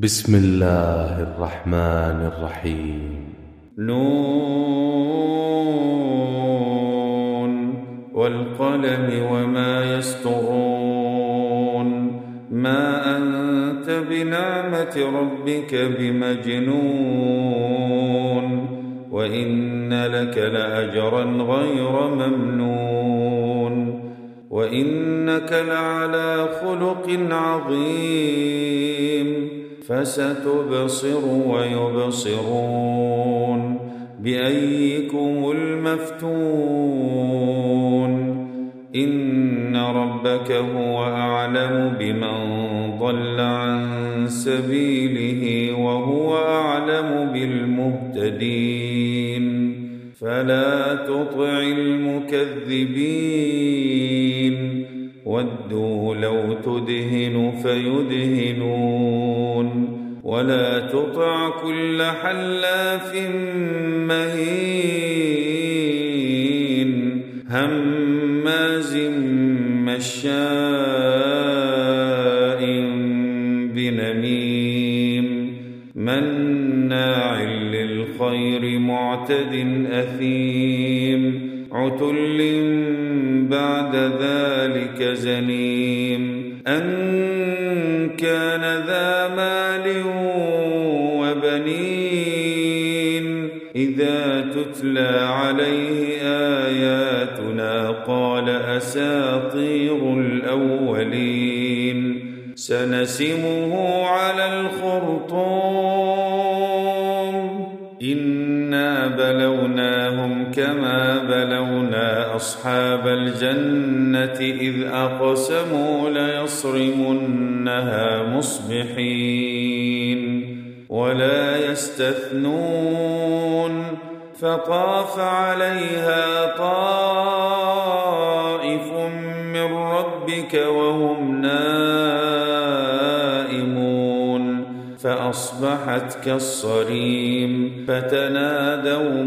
بسم الله الرحمن الرحيم. نون والقلم وما يسطرون ما أنت بنعمة ربك بمجنون وإن لك لأجرا غير ممنون وإنك لعلى خلق عظيم فستبصر ويبصرون بأيكم المفتون إن ربك هو أعلم بمن ضل عن سبيله وهو أعلم بالمهتدين فلا تطع المكذبين ودوا لو تدهن فيدهنون ولا تطع كل حلاف مهين هماز مشاء بنميم مناع للخير معتد أثيم عتل بعد ذلك زنيم أن كان ذا مال وبنين إذا تتلى عليه آياتنا قال أساطير الأولين سنسمه على الخرطوم إنا بلوناهم كما بلونا أصحاب الجنة إذ أقسموا ليصرمنها مصبحين ولا يستثنون فطاف عليها طائف من ربك وهم نائمون فأصبحت كالصريم فتنادوا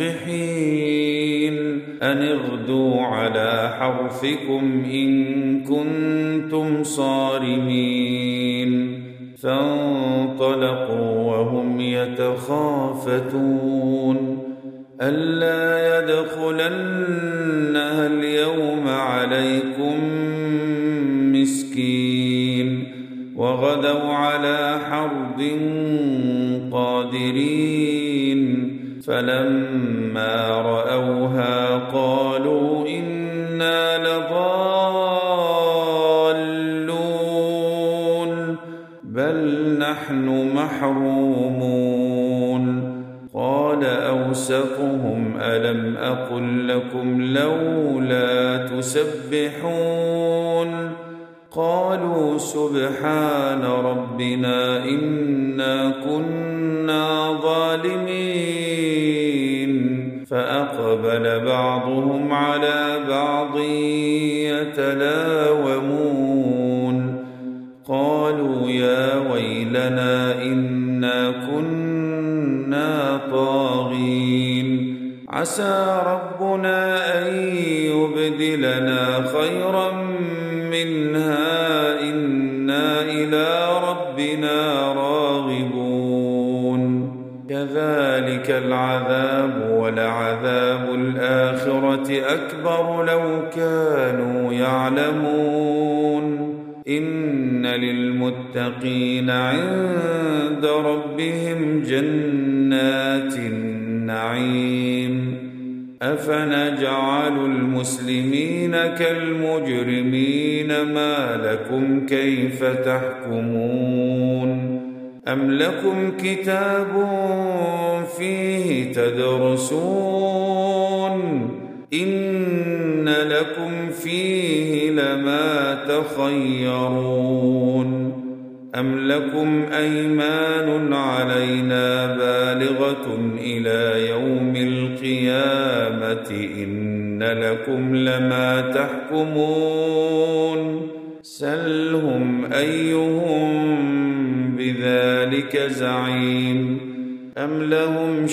مصبحين أن اغدوا على حرثكم إن كنتم صارمين فانطلقوا وهم يتخافتون ألا يدخلنها اليوم عليكم مسكين وغدوا على حرد قادرين فلما رأوها قالوا إنا لضالون بل نحن محرومون قال أوسطهم ألم أقل لكم لولا تسبحون قالوا سبحان ربنا إنا كنا ظالمين فأقبل بعضهم على بعض يتلاومون قالوا يا ويلنا إنا كنا طاغين عسى ربنا أن يبدلنا خيرا منها إنا إلى ربنا راغبون كذلك العذاب ولعذاب الآخرة أكبر لو كانوا يعلمون إن للمتقين عند ربهم جنات النعيم أفنجعل المسلمين كالمجرمين ما لكم كيف تحكمون أم لكم كتاب فيه تدرسون إن لكم فيه لما تخيرون أم لكم أيمان علينا بالغة إلى يوم القيامة إن لكم لما تحكمون سلهم أيهم بذلك زعيم أم لهم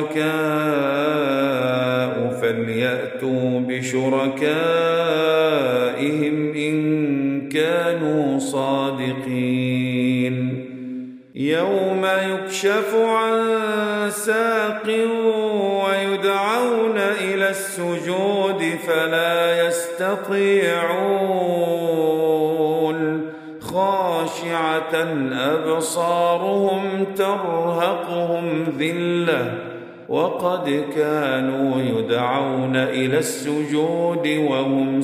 شركاء فليأتوا بشركائهم إن كانوا صادقين يوم يكشف عن ساق ويدعون إلى السجود فلا يستطيعون خاشعة أبصارهم ترهقهم ذلة وقد كانوا يدعون إلى السجود وهم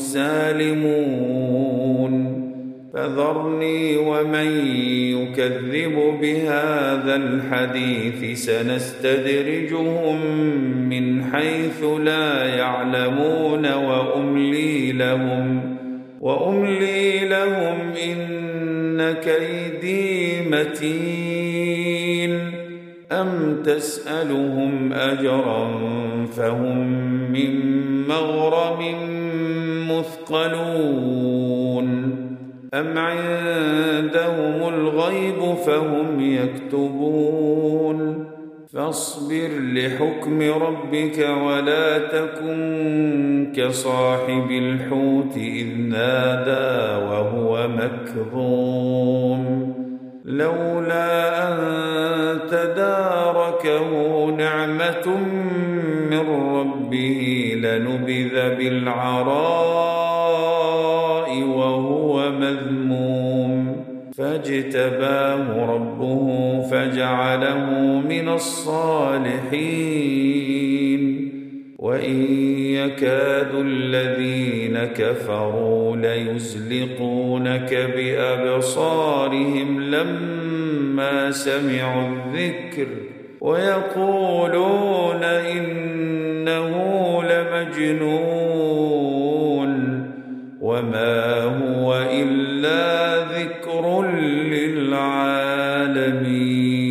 سالمون فذرني ومن يكذب بهذا الحديث سنستدرجهم من حيث لا يعلمون وأملي لهم إن كيدي متين أم تسألهم أجرا فهم من مغرم مثقلون أم عندهم الغيب فهم يكتبون فاصبر لحكم ربك ولا تكن كصاحب الحوت إذ نادى وهو مكظوم لولا أن تداركه نعمة من ربه لنبذ بالعراء وهو مذموم فاجتباه ربه فجعله من الصالحين وإن يكاد الذين كفروا ليزلقونك بأبصارهم لما سمعوا الذكر ويقولون إنه لمجنون وما هو إلا ذكر للعالمين.